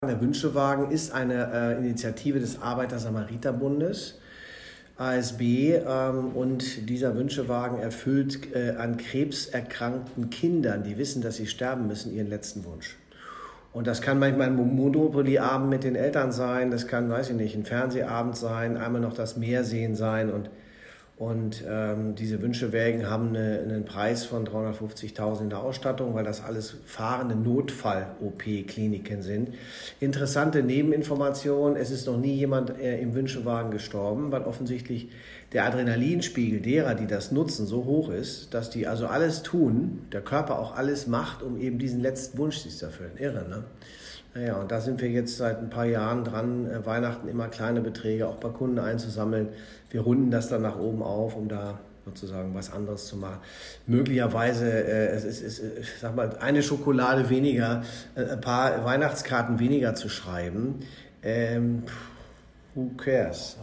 Der Wünschewagen ist eine Initiative des Arbeiter-Samariter-Bundes, ASB, und dieser Wünschewagen erfüllt an Krebs erkrankten Kindern, die wissen, dass sie sterben müssen, ihren letzten Wunsch. Und das kann manchmal ein Monopoly-Abend mit den Eltern sein, das kann, weiß ich nicht, ein Fernsehabend sein, einmal noch das Meer sehen sein und diese Wünschewagen haben einen Preis von 350.000 in der Ausstattung, weil das alles fahrende Notfall-OP-Kliniken sind. Interessante Nebeninformation, es ist noch nie jemand im Wünschewagen gestorben, weil offensichtlich der Adrenalinspiegel derer, die das nutzen, so hoch ist, dass die also alles tun, der Körper auch alles macht, um eben diesen letzten Wunsch sich zu erfüllen. Irre, ne? Naja, und da sind wir jetzt seit ein paar Jahren dran, Weihnachten immer kleine Beträge auch bei Kunden einzusammeln. Wir runden das dann nach oben auf, um da sozusagen was anderes zu machen. Möglicherweise, es ist, ich sag mal, eine Schokolade weniger, ein paar Weihnachtskarten weniger zu schreiben. Who cares?